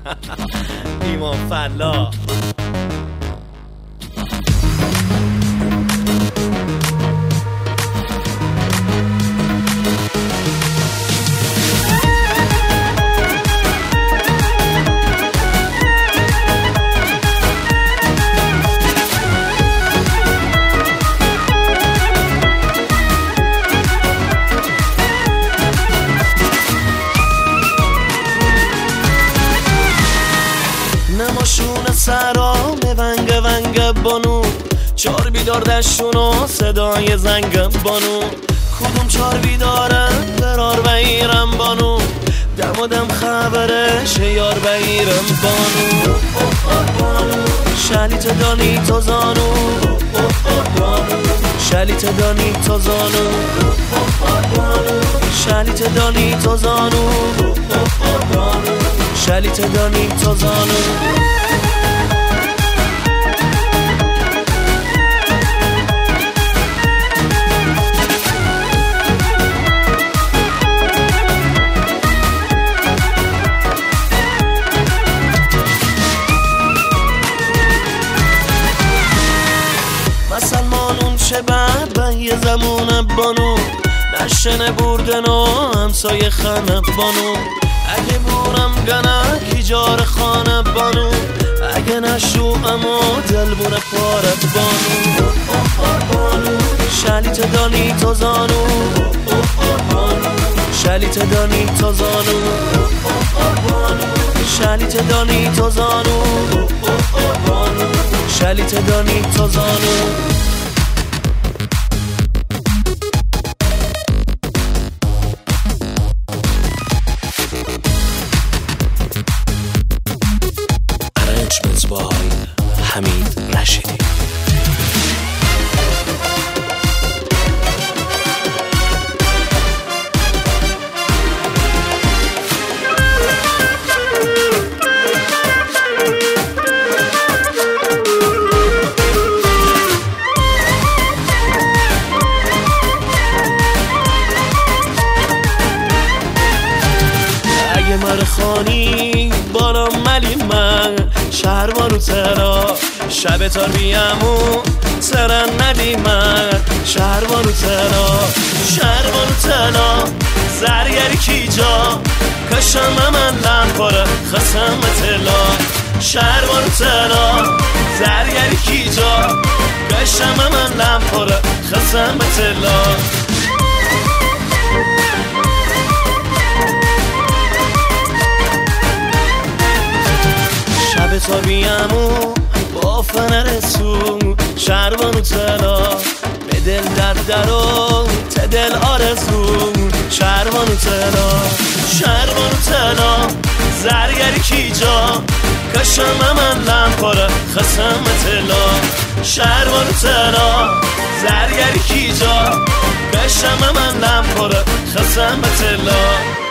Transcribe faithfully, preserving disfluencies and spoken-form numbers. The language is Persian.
ایمان فلا نماشون سرام ونگ ونگ بانو چار بیدار دشونو صدای زنگ بانو کدوم چار بیدارم برار بگیرم بانو دم و دم خبرش یار بگیرم بانو شلیت دانی تو زانو شلیت دانی تو زانو شلیت دانی تو زانو شلیت دانی تو زانو مسلمانون چه بعد به یه زمون بانو نشنه بردن و همسایه خانه بانو اگه بورم گنه جار خانه بانو اگه نشو اما دل بونه پاره بانو شلیت دانی تو زانو شلیت دانی تو زانو شلیت دانی تو زانو شلیت دانی تو زانو حمید رشیدی اگه مرخانی بارم ملی من شهروانو ترا شب تار بیامو سرن ندی من شهروانو ترا شهروانو ترا زرگری کی جا کشم من لنپاره خسم تلا شهروانو ترا زرگری کی جا کشم من لنپاره خسم تلا شب تا بیامو با فنر سو شهروانو تلا به دل درد درو ته دل آرزو شهروانو تلا شهروانو تلا زرگری کی جا کشم من لنپاره خسم تلا شهروانو تلا زرگری کی جا کشم من لنپاره خسم تلا